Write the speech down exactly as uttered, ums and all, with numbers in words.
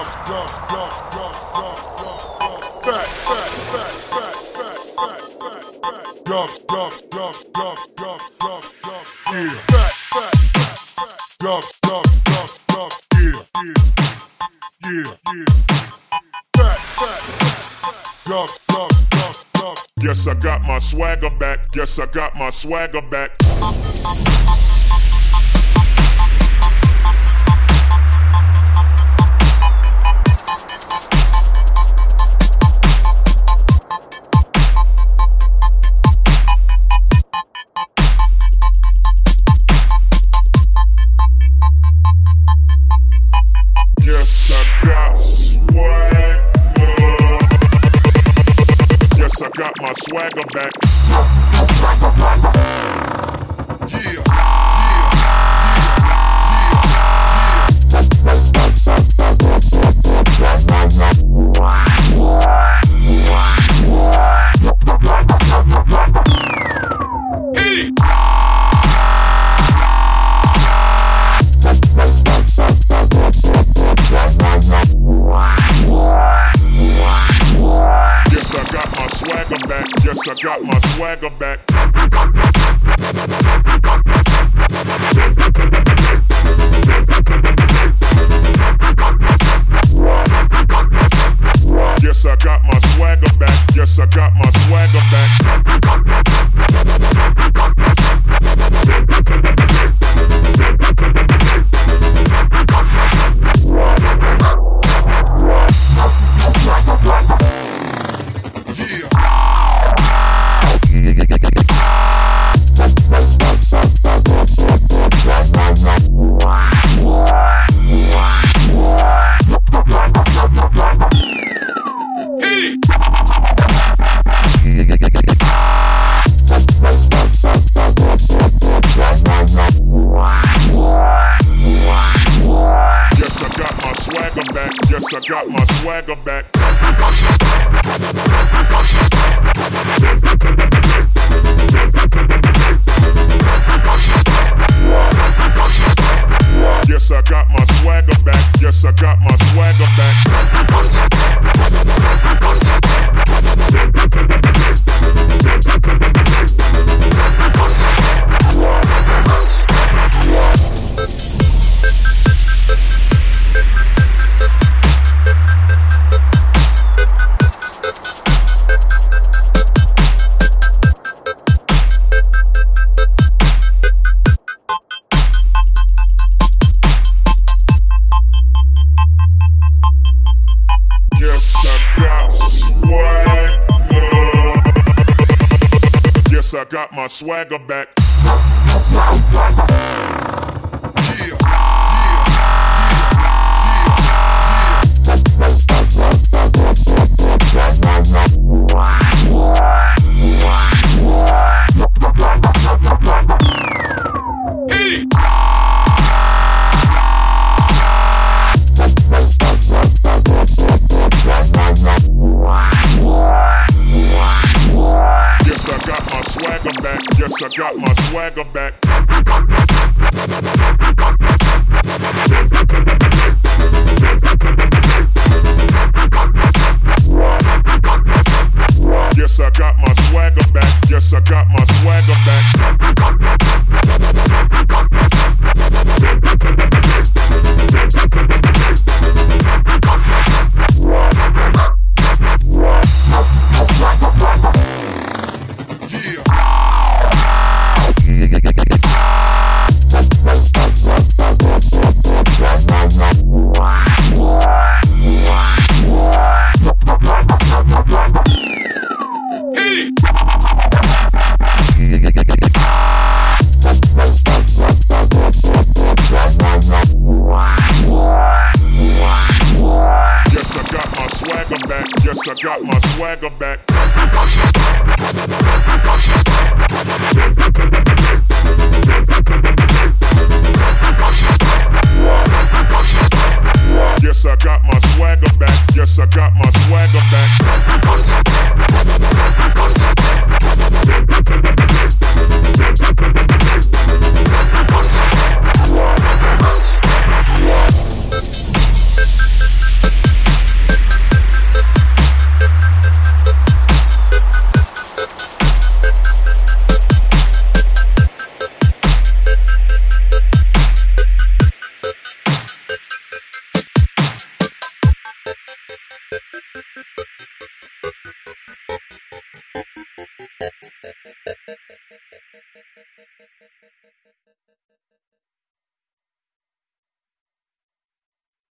Guess I got my swagger back. Guess I got my swagger back. Guess I got swagger. Guess I got my swagger back. Yeah, Yes, I got my swagger back. Yes, I got my swagger back. Yes, I got my swagger back. Yes, I got my swagger back. Yes, I got my swagger back. Yes, I got my swagger back. I got my swagger back. Yes, I got my swagger back. Yes, I got my swagger back. Yes, I got my swagger back. Yes, I got my swagger back. Yes, I got my swagger back. Yes, I got my swagger back.